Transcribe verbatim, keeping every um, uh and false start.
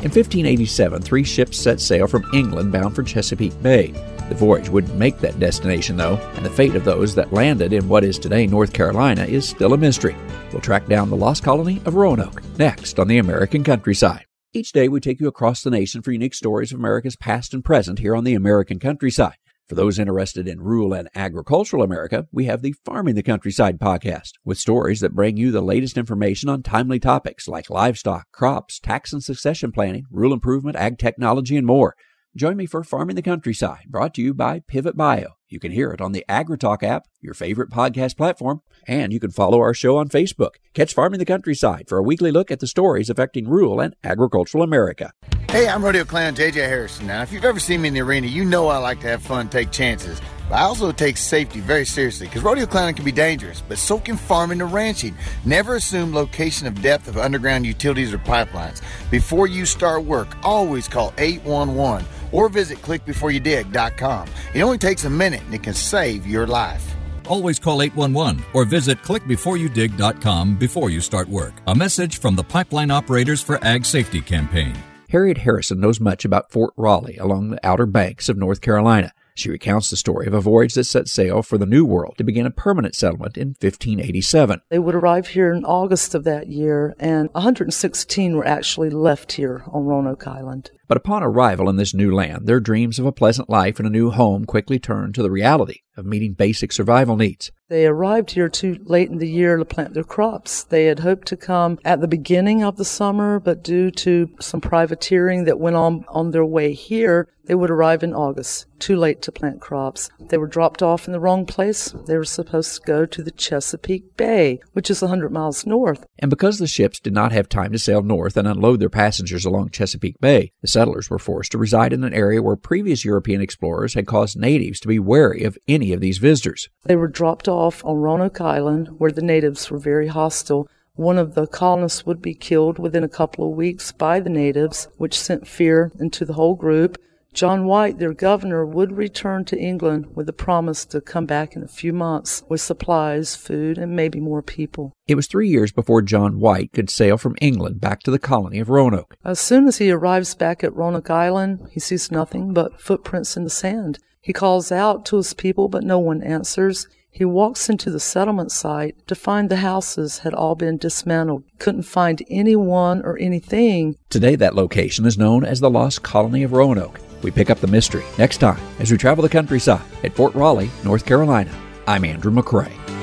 In fifteen eighty-seven, three ships set sail from England bound for Chesapeake Bay. The voyage wouldn't make that destination, though, and the fate of those that landed in what is today North Carolina is still a mystery. We'll track down the lost colony of Roanoke next on the American Countryside. Each day, we take you across the nation for unique stories of America's past and present here on the American Countryside. For those interested in rural and agricultural America, we have the Farming the Countryside podcast, with stories that bring you the latest information on timely topics like livestock, crops, tax and succession planning, rural improvement, ag technology, and more. Join me for Farming the Countryside, brought to you by Pivot Bio. You can hear it on the AgriTalk app, your favorite podcast platform, and you can follow our show on Facebook. Catch Farming the Countryside for a weekly look at the stories affecting rural and agricultural America. Hey, I'm Rodeo Clown J J Harrison. Now, if you've ever seen me in the arena, you know I like to have fun, take chances. But I also take safety very seriously, because rodeo clowning can be dangerous, but so can farming and ranching. Never assume location of depth of underground utilities or pipelines. Before you start work, always call eight one one or visit click before you dig dot com. It only takes a minute and it can save your life. Always call eight one one or visit click before you dig dot com before you start work. A message from the Pipeline Operators for Ag Safety campaign. Harriet Harrison knows much about Fort Raleigh along the outer banks of North Carolina. She recounts the story of a voyage that set sail for the New World to begin a permanent settlement in fifteen eighty-seven. They would arrive here in August of that year, and one hundred sixteen were actually left here on Roanoke Island. But upon arrival in this new land, their dreams of a pleasant life and a new home quickly turned to the reality of meeting basic survival needs. They arrived here too late in the year to plant their crops. They had hoped to come at the beginning of the summer, but due to some privateering that went on on their way here, they would arrive in August, too late to plant crops. They were dropped off in the wrong place. They were supposed to go to the Chesapeake Bay, which is one hundred miles north. And because the ships did not have time to sail north and unload their passengers along Chesapeake Bay, the settlers were forced to reside in an area where previous European explorers had caused natives to be wary of any of these visitors. They were dropped off on Roanoke Island, where the natives were very hostile. One of the colonists would be killed within a couple of weeks by the natives, which sent fear into the whole group. John White, their governor, would return to England with a promise to come back in a few months with supplies, food, and maybe more people. It was three years before John White could sail from England back to the colony of Roanoke. As soon as he arrives back at Roanoke Island, he sees nothing but footprints in the sand. He calls out to his people, but no one answers. He walks into the settlement site to find the houses had all been dismantled. Couldn't find anyone or anything. Today, that location is known as the Lost Colony of Roanoke. We pick up the mystery next time as we travel the countryside at Fort Raleigh, North Carolina. I'm Andrew McCrae.